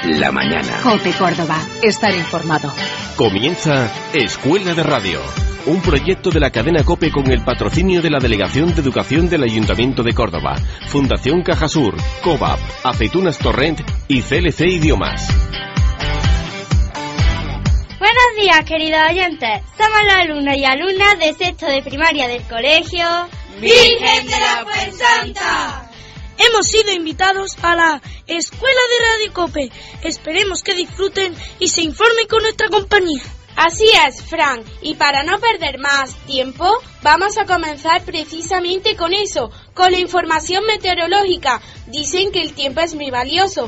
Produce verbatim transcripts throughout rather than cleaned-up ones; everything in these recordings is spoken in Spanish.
la mañana. COPE Córdoba. Estar informado. Comienza Escuela de Radio, un proyecto de la cadena COPE con el patrocinio de la Delegación de Educación del Ayuntamiento de Córdoba, Fundación Cajasur, COVAP, Aceitunas Torrent y C L C Idiomas. Buenos días, queridos oyentes. Somos los alumnos y alumnas de sexto de primaria del colegio Virgen de la Fuensanta. Hemos sido invitados a la Escuela de Radio COPE. Esperemos que disfruten y se informen con nuestra compañía. Así es, Fran, y para no perder más tiempo, vamos a comenzar precisamente con eso, con la información meteorológica. Dicen que el tiempo es muy valioso.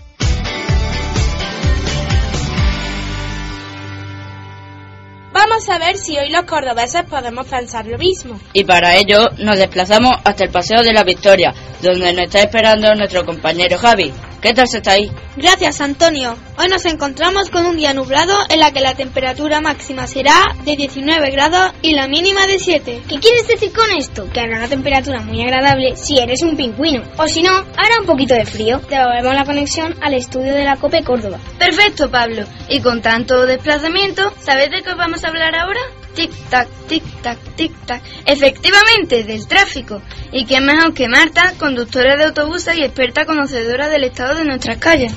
Vamos a ver si hoy los cordobeses podemos pensar lo mismo. Y para ello nos desplazamos hasta el Paseo de la Victoria, donde nos está esperando nuestro compañero Javi. ¿Qué tal se está ahí? Gracias, Antonio. Hoy nos encontramos con un día nublado en la que la temperatura máxima será de diecinueve grados y la mínima de siete. ¿Qué quieres decir con esto? Que hará una temperatura muy agradable si eres un pingüino. O si no, hará un poquito de frío. Devolvemos la conexión al estudio de la COPE Córdoba. Perfecto, Pablo. Y con tanto desplazamiento, ¿sabes de qué vamos a hablar ahora? Tic-tac, tic-tac, tic-tac. Efectivamente, del tráfico. Y quién mejor que Marta, conductora de autobuses y experta conocedora del estado de nuestras calles.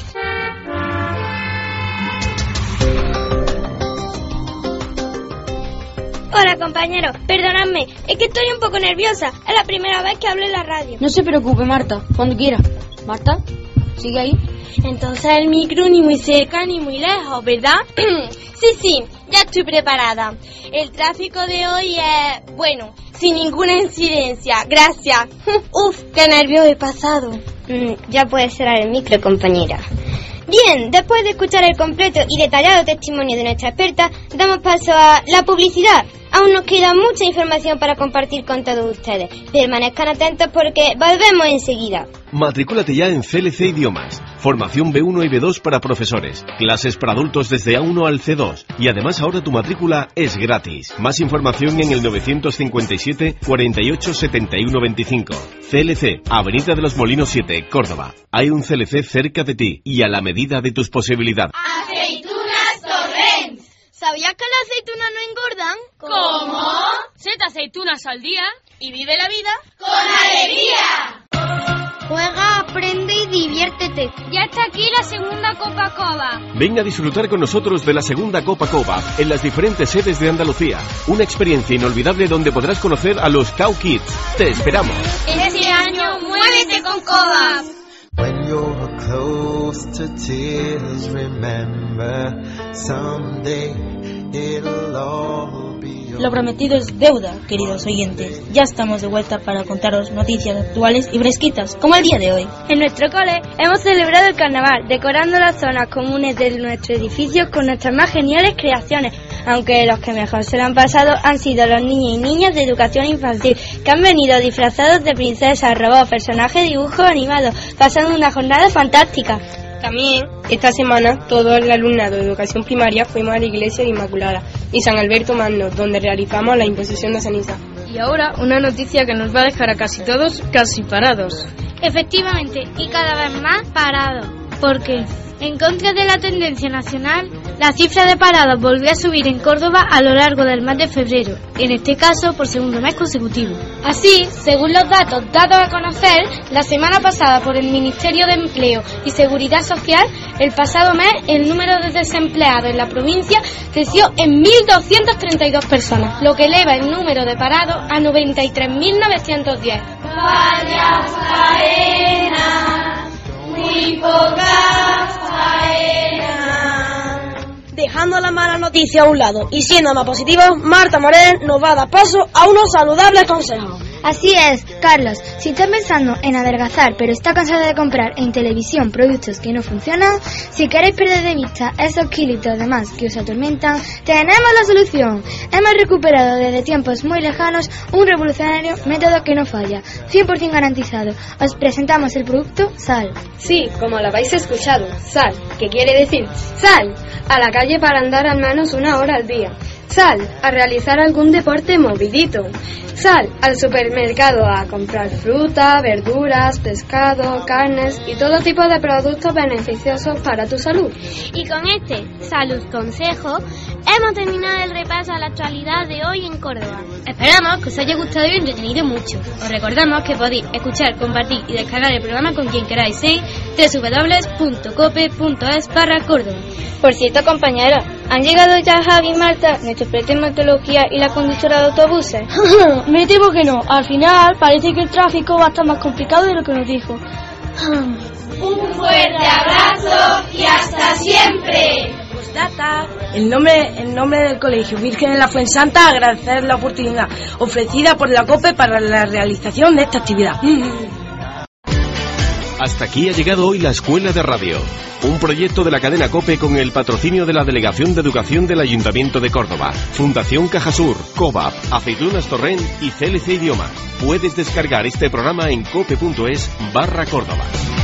Hola, compañeros. Perdonadme, es que estoy un poco nerviosa. Es la primera vez que hablo en la radio. No se preocupe, Marta, cuando quiera. Marta, sigue ahí. Entonces el micro ni muy cerca ni muy lejos, ¿verdad? Sí, sí, ya estoy preparada. El tráfico de hoy es, bueno, sin ninguna incidencia. Gracias. Uf, qué nervios he pasado. Mm, ya puedes cerrar el micro, compañera. Bien, después de escuchar el completo y detallado testimonio de nuestra experta, damos paso a la publicidad. Aún nos queda mucha información para compartir con todos ustedes. Permanezcan atentos porque volvemos enseguida. Matricúlate ya en C L C Idiomas. Formación B uno y B dos para profesores. Clases para adultos desde A uno al C dos. Y además ahora tu matrícula es gratis. Más información en el novecientos cincuenta y siete, cuarenta y ocho, setenta y uno veinticinco. C L C, Avenida de los Molinos siete, Córdoba. Hay un C L C cerca de ti y a la medida de tus posibilidades. Aceitunas Torrent. ¿Sabías que las aceitunas no engordan? ¿Cómo? Siete aceitunas al día y vive la vida con alegría. Juega, aprende y diviértete. Ya está aquí la segunda Copa Cova. Ven a disfrutar con nosotros de la segunda Copa Cova en las diferentes sedes de Andalucía. Una experiencia inolvidable donde podrás conocer a los Cow Kids. Te esperamos. Este año, muévete con Cova. When you're close to tears, remember someday it'll all be. Lo prometido es deuda, queridos oyentes. Ya estamos de vuelta para contaros noticias actuales y fresquitas, como el día de hoy. En nuestro cole hemos celebrado el carnaval, decorando las zonas comunes de nuestro edificio con nuestras más geniales creaciones, aunque los que mejor se lo han pasado han sido los niños y niñas de educación infantil, que han venido disfrazados de princesas, robots, personajes, dibujos animados, pasando una jornada fantástica. También, esta semana, todo el alumnado de educación primaria fuimos a la iglesia de Inmaculada y San Alberto Magno, donde realizamos la imposición de ceniza. Y ahora, una noticia que nos va a dejar a casi todos casi parados. Efectivamente, y cada vez más parados, porque, en contra de la tendencia nacional, la cifra de parados volvió a subir en Córdoba a lo largo del mes de febrero, en este caso por segundo mes consecutivo. Así, según los datos dados a conocer la semana pasada por el Ministerio de Empleo y Seguridad Social, el pasado mes el número de desempleados en la provincia creció en mil doscientas treinta y dos personas, lo que eleva el número de parados a noventa y tres mil novecientos diez. Vaya faena, muy poca faena. Dejando la mala noticia a un lado y siendo más positivos, Marta Morel nos va a dar paso a unos saludables consejos. Así es, Carlos, si estás pensando en adelgazar pero está cansado de comprar en televisión productos que no funcionan, si queréis perder de vista esos kilitos de más que os atormentan, tenemos la solución. Hemos recuperado desde tiempos muy lejanos un revolucionario método que no falla, cien por ciento garantizado. Os presentamos el producto Sal. Sí, como lo habéis escuchado, Sal, que quiere decir sal, a la calle para andar al menos una hora al día. Sal a realizar algún deporte movidito. Sal al supermercado a comprar fruta, verduras, pescado, carnes y todo tipo de productos beneficiosos para tu salud. Y con este Salud Consejo hemos terminado el repaso a la actualidad de hoy en Córdoba. Esperamos que os haya gustado y entretenido mucho. Os recordamos que podéis escuchar, compartir y descargar el programa con quien queráis en doble u doble u doble u punto cope punto es barra Córdoba. Por cierto, compañera, ¿han llegado ya Javi y Marta, nuestro profe de meteorología y la conductora de autobuses? Me temo que no. Al final parece que el tráfico va a estar más complicado de lo que nos dijo. Un fuerte abrazo y hasta siempre. Postdata. El nombre, el nombre del Colegio Virgen de la Fuensanta, agradecer la oportunidad ofrecida por la COPE para la realización de esta actividad. Hasta aquí ha llegado hoy la Escuela de Radio, un proyecto de la cadena COPE con el patrocinio de la Delegación de Educación del Ayuntamiento de Córdoba, Fundación Cajasur, COVAP, Aceitunas Torrent y C L C Idiomas. Puedes descargar este programa en cope punto es barra Córdoba.